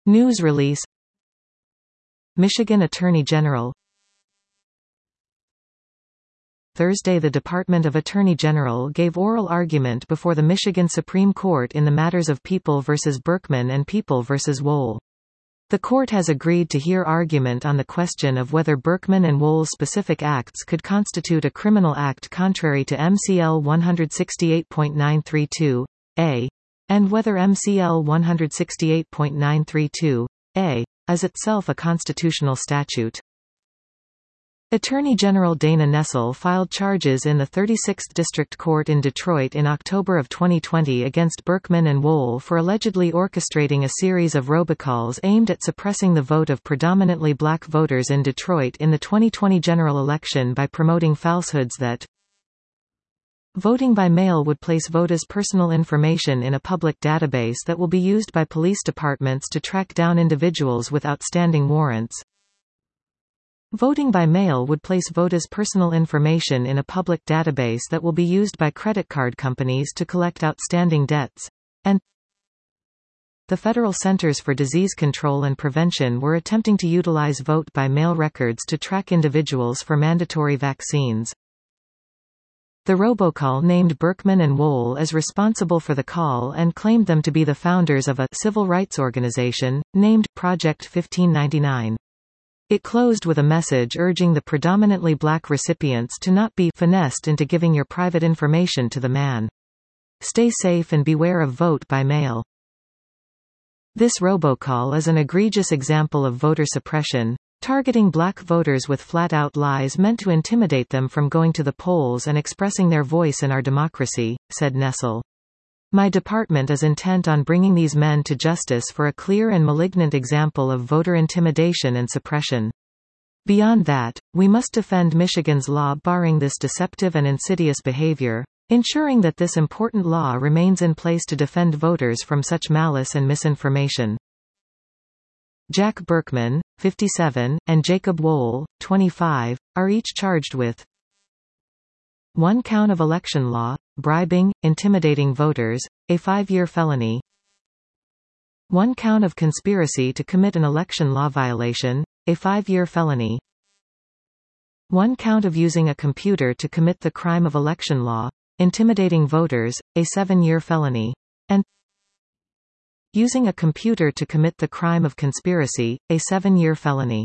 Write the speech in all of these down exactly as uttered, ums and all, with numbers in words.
News release. Michigan Attorney General. Thursday, the Department of Attorney General gave oral argument before the Michigan Supreme Court in the matters of People v. Berkman and People v. Wohl. The court has agreed to hear argument on the question of whether Berkman and Wohl's specific acts could constitute a criminal act contrary to M C L one sixty-eight point nine thirty-two A, and whether M C L one sixty-eight point nine thirty-two A is itself a constitutional statute. Attorney General Dana Nessel filed charges in the thirty-sixth District Court in Detroit in October of twenty twenty against Berkman and Wohl for allegedly orchestrating a series of robocalls aimed at suppressing the vote of predominantly black voters in Detroit in the twenty twenty general election by promoting falsehoods that voting by mail would place voters' personal information in a public database that will be used by police departments to track down individuals with outstanding warrants. Voting by mail would place voters' personal information in a public database that will be used by credit card companies to collect outstanding debts. And the Federal Centers for Disease Control and Prevention were attempting to utilize vote-by-mail records to track individuals for mandatory vaccines. The robocall named Berkman and Wohl as responsible for the call and claimed them to be the founders of a civil rights organization, named Project fifteen ninety-nine. It closed with a message urging the predominantly black recipients to not be finessed into giving your private information to the man. Stay safe and beware of vote by mail. This robocall is an egregious example of voter suppression, targeting black voters with flat-out lies meant to intimidate them from going to the polls and expressing their voice in our democracy, said Nessel. My department is intent on bringing these men to justice for a clear and malignant example of voter intimidation and suppression. Beyond that, we must defend Michigan's law barring this deceptive and insidious behavior, ensuring that this important law remains in place to defend voters from such malice and misinformation. Jack Berkman, fifty-seven, and Jacob Wohl, twenty-five, are each charged with one count of election law, bribing, intimidating voters, a five-year felony. One count of conspiracy to commit an election law violation, a five-year felony. One count of using a computer to commit the crime of election law, intimidating voters, a seven-year felony. And using a computer to commit the crime of conspiracy, a seven-year felony.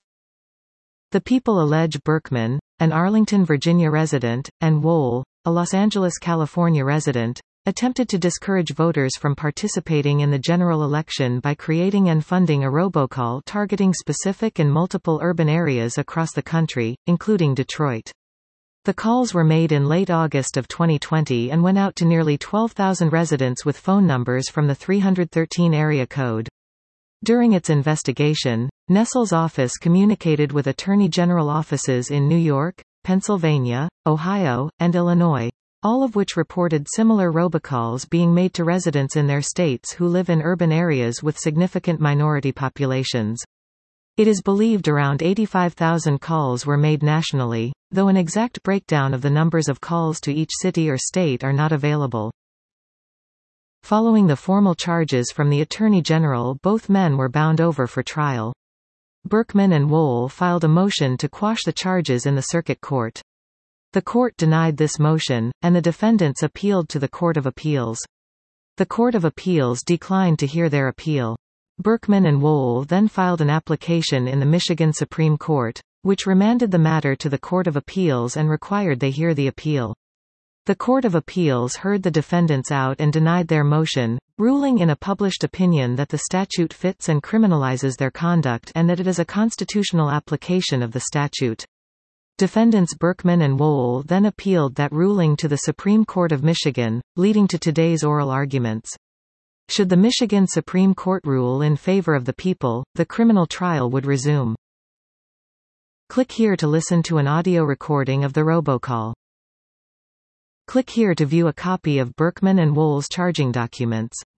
The people allege Berkman, an Arlington, Virginia resident, and Wohl, a Los Angeles, California resident, attempted to discourage voters from participating in the general election by creating and funding a robocall targeting specific and multiple urban areas across the country, including Detroit. The calls were made in late August of twenty twenty and went out to nearly twelve thousand residents with phone numbers from the three hundred thirteen area code. During its investigation, Nessel's office communicated with Attorney General offices in New York, Pennsylvania, Ohio, and Illinois, all of which reported similar robocalls being made to residents in their states who live in urban areas with significant minority populations. It is believed around eighty-five thousand calls were made nationally, though an exact breakdown of the numbers of calls to each city or state are not available. Following the formal charges from the Attorney General, both men were bound over for trial. Berkman and Wohl filed a motion to quash the charges in the circuit court. The court denied this motion, and the defendants appealed to the Court of Appeals. The Court of Appeals declined to hear their appeal. Berkman and Wohl then filed an application in the Michigan Supreme Court, which remanded the matter to the Court of Appeals and required they hear the appeal. The Court of Appeals heard the defendants out and denied their motion, ruling in a published opinion that the statute fits and criminalizes their conduct and that it is a constitutional application of the statute. Defendants Berkman and Wohl then appealed that ruling to the Supreme Court of Michigan, leading to today's oral arguments. Should the Michigan Supreme Court rule in favor of the people, the criminal trial would resume. Click here to listen to an audio recording of the robocall. Click here to view a copy of Berkman and Wohl's charging documents.